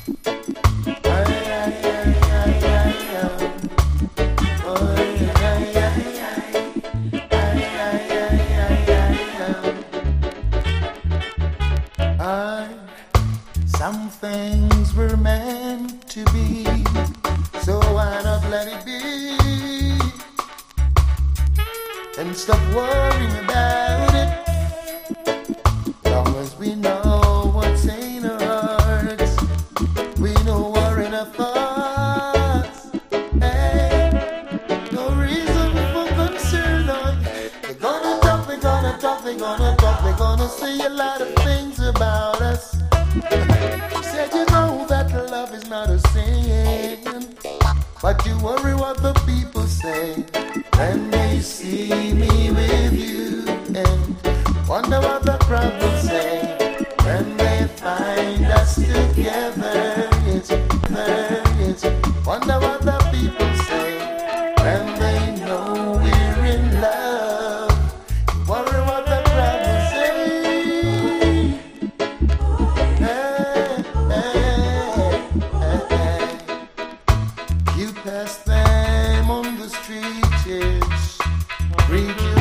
Some things were meant to be, so why not let it be? And stop worrying about it. Long as we know what's in our hearts, we know we're in our thoughts. Hey, no reason for concern. They're gonna talk, they're gonna talk, they're gonna talk, they're gonna say a lot of things about us. Said you know that love is not a sin, but you worry what the people say when they see me with you, and wonder what the crowd will say when they find us together. It's wonder what the people say when they know we're in love. Worry what the crowd will say. You pass them on the street, yes. Greet you